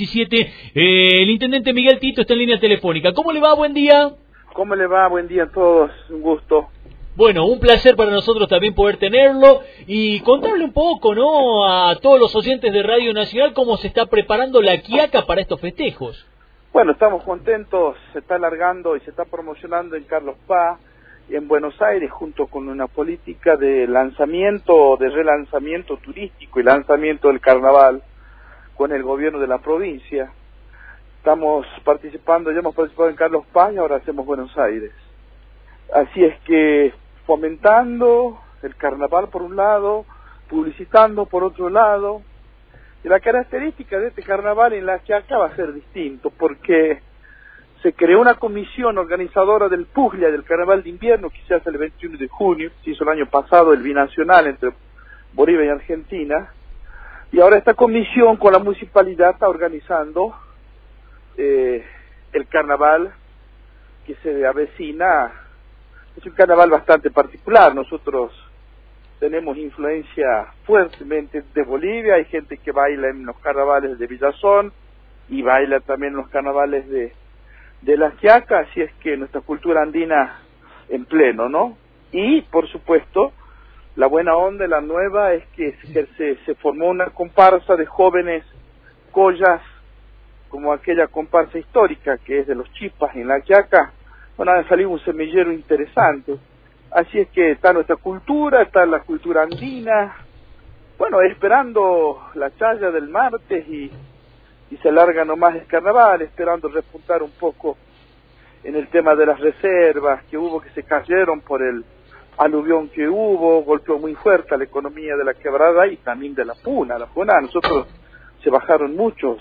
17. El intendente Miguel Tito está en línea telefónica. ¿Cómo le va? Buen día. ¿Cómo le va? Buen día a todos, un gusto. Bueno, un placer para nosotros también poder tenerlo y contarle un poco, ¿no?, a todos los oyentes de Radio Nacional cómo se está preparando la Quiaca para estos festejos. Bueno, estamos contentos, se está alargando y se está promocionando en Carlos Paz y en Buenos Aires junto con una política de lanzamiento, de relanzamiento turístico y lanzamiento del carnaval con el gobierno de la provincia. Estamos participando, ya hemos participado en Carlos Paz y ahora hacemos Buenos Aires. Así es que fomentando el carnaval por un lado, publicitando por otro lado. Y la característica de este carnaval en la Quiaca va a ser distinto, porque se creó una comisión organizadora del Puglia, del carnaval de invierno, que se hace el 21 de junio, se hizo el año pasado el binacional entre Bolivia y Argentina, y ahora esta comisión con la municipalidad está organizando el carnaval que se avecina. Es un carnaval bastante particular. Nosotros tenemos influencia fuertemente de Bolivia, hay gente que baila en los carnavales de Villazón y baila también en los carnavales de la Quiaca, así es que nuestra cultura andina en pleno, ¿no? Y, por supuesto, la buena onda, la nueva, es que se formó una comparsa de jóvenes collas, como aquella comparsa histórica que es de los Chipas en la Quiaca. Bueno, ha salido un semillero interesante. Así es que está nuestra cultura, está la cultura andina. Bueno, esperando la chaya del martes y se larga nomás el carnaval, esperando repuntar un poco en el tema de las reservas que hubo, que se cayeron por el aluvión que hubo, golpeó muy fuerte a la economía de la Quebrada y también de la Puna. La Puna, nosotros se bajaron muchos,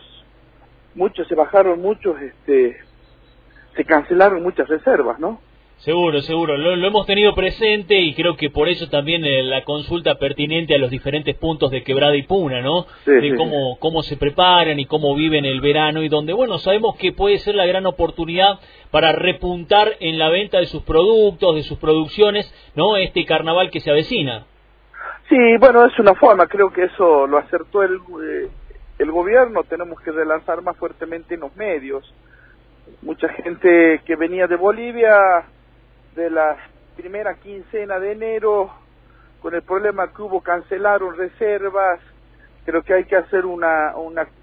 se cancelaron muchas reservas, ¿no? Seguro, lo hemos tenido presente y creo que por eso también la consulta pertinente a los diferentes puntos de Quebrada y Puna, ¿no? Sí, de cómo se preparan y cómo viven el verano y donde, bueno, sabemos que puede ser la gran oportunidad para repuntar en la venta de sus productos, de sus producciones, ¿no? Este carnaval que se avecina. Sí, bueno, es una forma, creo que eso lo acertó el gobierno, tenemos que relanzar más fuertemente en los medios. Mucha gente que venía de Bolivia de la primera quincena de enero, con el problema que hubo, cancelaron reservas. Creo que hay que hacer una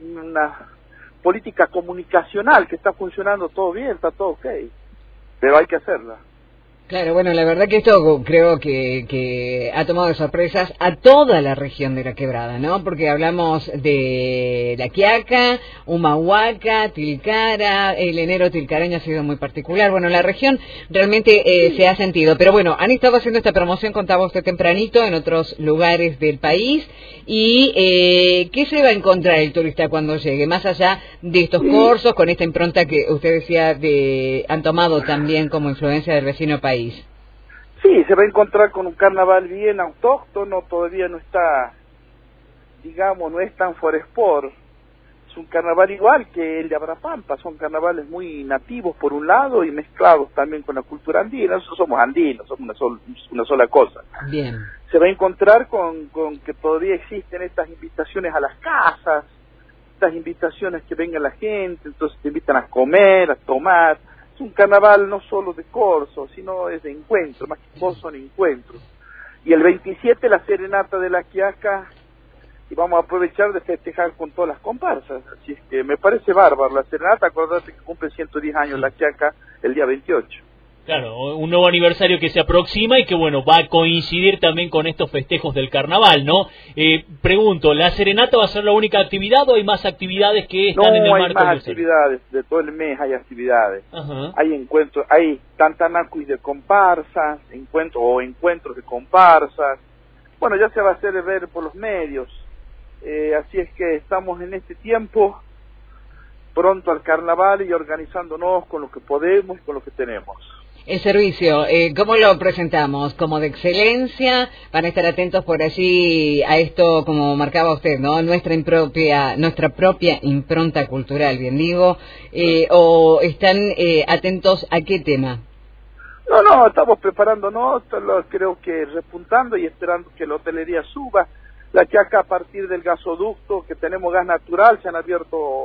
política comunicacional que está funcionando todo bien, está todo ok, pero hay que hacerla. Claro, bueno, la verdad que esto creo que ha tomado de sorpresas a toda la región de la Quebrada, ¿no? Porque hablamos de la Quiaca, Humahuaca, Tilcara, el enero tilcareño ha sido muy particular. Bueno, la región realmente se ha sentido, pero bueno, han estado haciendo esta promoción, contaba usted tempranito, en otros lugares del país. ¿Y qué se va a encontrar el turista cuando llegue? Más allá de estos cursos, con esta impronta que usted decía han tomado también como influencia del vecino país. Sí, se va a encontrar con un carnaval bien autóctono, todavía no está, digamos, no es tan foresport. Es un carnaval igual que el de Abrapampa, son carnavales muy nativos por un lado y mezclados también con la cultura andina. Nosotros somos andinos, somos una sola cosa. Bien. Se va a encontrar con que todavía existen estas invitaciones a las casas, estas invitaciones que venga la gente, entonces te invitan a comer, a tomar. Es un carnaval no solo de corso, sino es de encuentro, más que corso son encuentros. Y el 27 la serenata de la Quiaca, y vamos a aprovechar de festejar con todas las comparsas. Así es que me parece bárbaro la serenata. Acordate que cumple 110 años la Quiaca el día 28. Claro, un nuevo aniversario que se aproxima y que, bueno, va a coincidir también con estos festejos del carnaval, ¿no? Pregunto, ¿la serenata va a ser la única actividad o hay más actividades que están en el marco? No, hay más actividades, de todo el mes hay actividades. Ajá. Hay encuentros, hay tantanacuis de comparsas, encuentros de comparsas. Bueno, ya se va a hacer ver por los medios. Así es que estamos en este tiempo, pronto al carnaval y organizándonos con lo que podemos y con lo que tenemos. El servicio, ¿cómo lo presentamos? ¿Como de excelencia? Van a estar atentos por allí a esto, como marcaba usted, ¿no? Nuestra propia impronta cultural, bien digo, ¿o están atentos a qué tema? No, estamos preparándonos, creo que repuntando y esperando que la hotelería suba. La Quiaca, a partir del gasoducto, que tenemos gas natural, se han abierto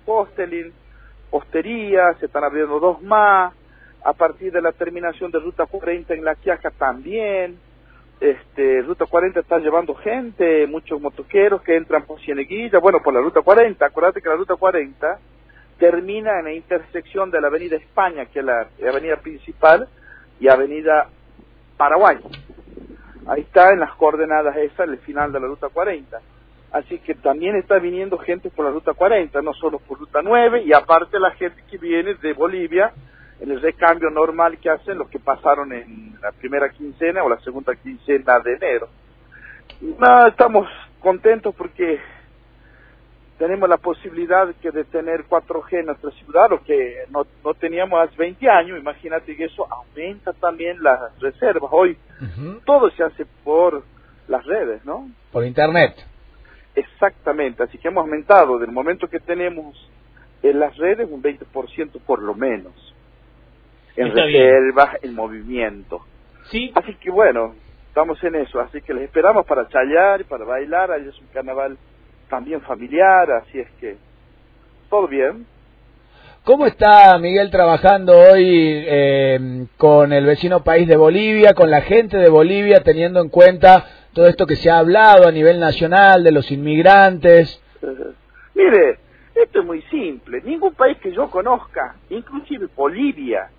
hostelin, hosterías, se están abriendo 2 más, a partir de la terminación de Ruta 40 en La Quiaca también. Ruta 40 está llevando gente, muchos motoqueros que entran por Cieneguilla, bueno, por la Ruta 40, acuérdate que la Ruta 40 termina en la intersección de la Avenida España, que es la avenida principal, y Avenida Paraguay. Ahí está en las coordenadas esas, el final de la Ruta 40. Así que también está viniendo gente por la Ruta 40, no solo por Ruta 9, y aparte la gente que viene de Bolivia, en el recambio normal que hacen los que pasaron en la primera quincena o la segunda quincena de enero. No, estamos contentos porque tenemos la posibilidad de tener 4G en nuestra ciudad, lo que no teníamos hace 20 años. Imagínate que eso aumenta también las reservas. Hoy todo se hace por las redes, ¿no? Por internet. Exactamente, así que hemos aumentado del momento que tenemos en las redes un 20% por lo menos. En Está reservas, en movimiento. Sí. Así que bueno, estamos en eso, así que les esperamos para chayar, para bailar. Ahí es un carnaval también familiar, así es que todo bien. ¿Cómo está Miguel trabajando hoy con el vecino país de Bolivia, con la gente de Bolivia, teniendo en cuenta todo esto que se ha hablado a nivel nacional de los inmigrantes? Mire, esto es muy simple. Ningún país que yo conozca, inclusive Bolivia,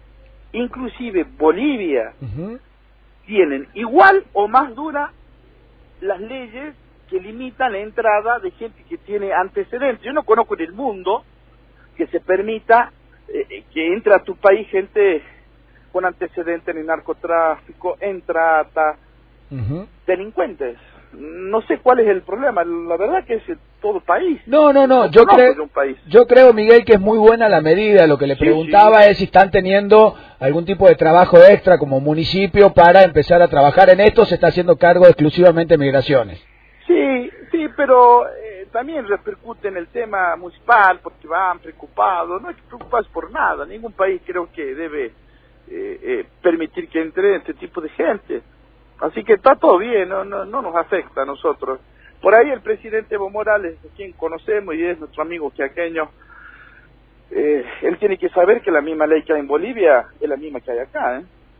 tienen igual o más dura las leyes que limitan la entrada de gente que tiene antecedentes. Yo no conozco en el mundo que se permita que entre a tu país gente con antecedentes en el narcotráfico, en trata, delincuentes. No sé cuál es el problema, la verdad que es en todo país. No, yo creo, Miguel, que es muy buena la medida. Lo que le preguntaba es si están teniendo algún tipo de trabajo extra como municipio para empezar a trabajar en esto. Se está haciendo cargo exclusivamente de migraciones. Sí, pero también repercute en el tema municipal porque van preocupados. No hay que preocuparse por nada. Ningún país creo que debe permitir que entre este tipo de gente. Así que está todo bien, no nos afecta a nosotros. Por ahí el presidente Evo Morales, a quien conocemos y es nuestro amigo quiaqueño, él tiene que saber que la misma ley que hay en Bolivia es la misma que hay acá, ¿eh?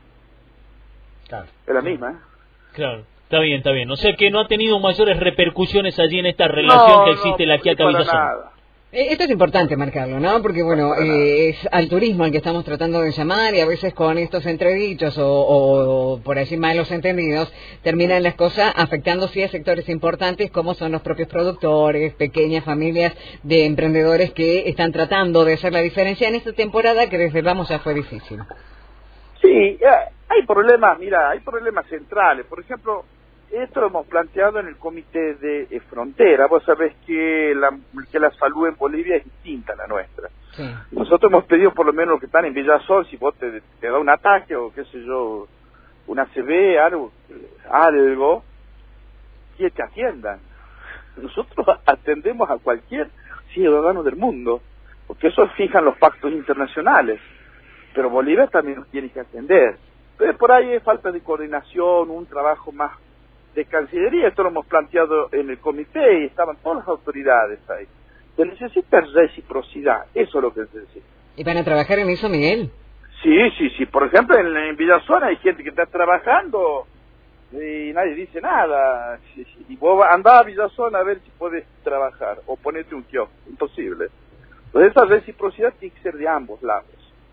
Claro. Es la misma, ¿eh? Claro, está bien. O sea que no ha tenido mayores repercusiones allí en esta relación que existe la Quiaca Villazón. Esto es importante marcarlo, ¿no? Porque, bueno, es al turismo al que estamos tratando de llamar y a veces con estos entredichos o por así malos entendidos terminan las cosas afectando sí a sectores importantes como son los propios productores, pequeñas familias de emprendedores que están tratando de hacer la diferencia en esta temporada que desde vamos ya fue difícil. Sí, hay problemas, mira, hay problemas centrales. Por ejemplo, esto lo hemos planteado en el comité de frontera. Vos sabés que la salud en Bolivia es distinta a la nuestra. Sí. Nosotros hemos pedido por lo menos los que están en Villazón, si vos te da un ataque o qué sé yo, una ACV, algo, que te atiendan. Nosotros atendemos a cualquier ciudadano del mundo, porque eso fijan los pactos internacionales. Pero Bolivia también nos tiene que atender. Entonces por ahí hay falta de coordinación, un trabajo más de Cancillería. Esto lo hemos planteado en el comité y estaban todas las autoridades ahí. Se necesita reciprocidad, eso es lo que se necesita. ¿Y van a trabajar en eso, Miguel? Sí. Por ejemplo, en Villazón hay gente que está trabajando y nadie dice nada. Y vos andás a Villazón a ver si puedes trabajar o ponerte un kiosco. Imposible. Entonces esa reciprocidad tiene que ser de ambos lados.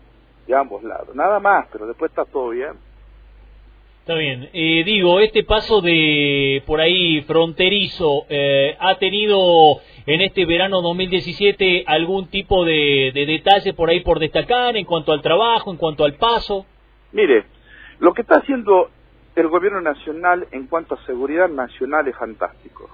Nada más, pero después está todo bien. Está bien. Este paso de por ahí fronterizo, ¿ha tenido en este verano 2017 algún tipo de detalle por ahí por destacar en cuanto al trabajo, en cuanto al paso? Mire, lo que está haciendo el gobierno nacional en cuanto a seguridad nacional es fantástico.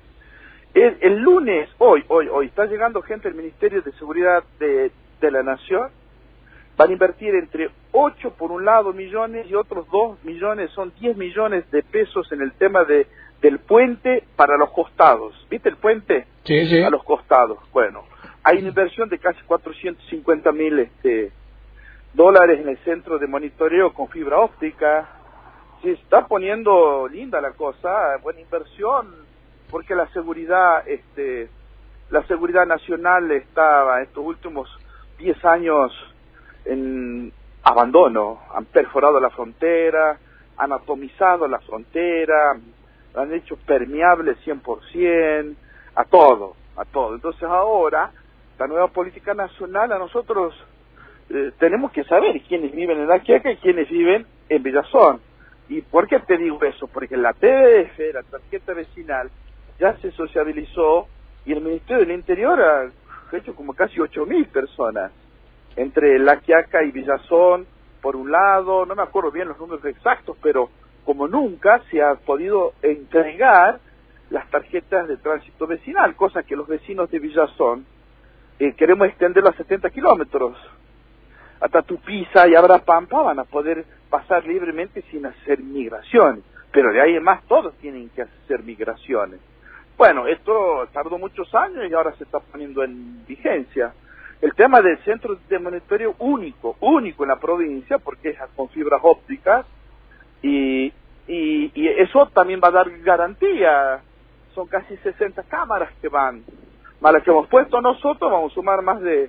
El lunes, hoy, está llegando gente del Ministerio de Seguridad de la Nación. Van a invertir entre 8 por un lado millones y otros 2 millones, son 10 millones de pesos en el tema del puente para los costados. ¿Viste el puente? Sí. A los costados. Bueno, hay una inversión de casi 450.000 dólares en el centro de monitoreo con fibra óptica. Se está poniendo linda la cosa, buena inversión, porque la seguridad La seguridad nacional estaba estos últimos 10 años en abandono. Han perforado la frontera, han atomizado la frontera, la han hecho permeable 100% a todo. Entonces ahora, la nueva política nacional, a nosotros tenemos que saber quiénes viven en La Quiaca y quiénes viven en Villazón. ¿Y por qué te digo eso? Porque la TDF, la tarjeta vecinal, ya se sociabilizó y el Ministerio del Interior ha hecho como casi 8.000 personas entre La Quiaca y Villazón, por un lado, no me acuerdo bien los números exactos, pero como nunca se ha podido entregar las tarjetas de tránsito vecinal, cosa que los vecinos de Villazón queremos extenderlo a 70 kilómetros. Hasta Tupiza y Abrapampa van a poder pasar libremente sin hacer migraciones, pero de ahí en más todos tienen que hacer migraciones. Bueno, esto tardó muchos años y ahora se está poniendo en vigencia. El tema del centro de monitoreo único en la provincia, porque es con fibras ópticas, y eso también va a dar garantía. Son casi 60 cámaras que van, más las que hemos puesto nosotros, vamos a sumar más de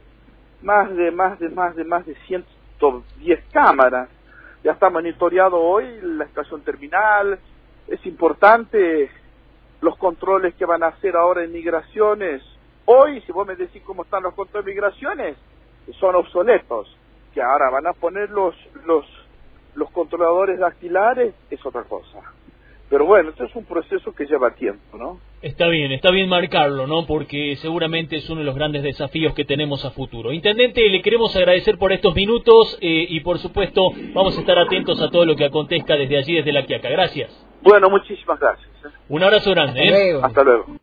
110 cámaras. Ya está monitoreado hoy la estación terminal. Es importante los controles que van a hacer ahora en migraciones. Hoy, si vos me decís cómo están los controles de migraciones, son obsoletos. Que ahora van a poner los controladores dactilares, es otra cosa. Pero bueno, esto es un proceso que lleva tiempo, ¿no? Está bien marcarlo, ¿no? Porque seguramente es uno de los grandes desafíos que tenemos a futuro. Intendente, le queremos agradecer por estos minutos y por supuesto vamos a estar atentos a todo lo que acontezca desde allí, desde La Quiaca. Gracias. Bueno, muchísimas gracias. Un abrazo grande, ¿eh? Hasta luego.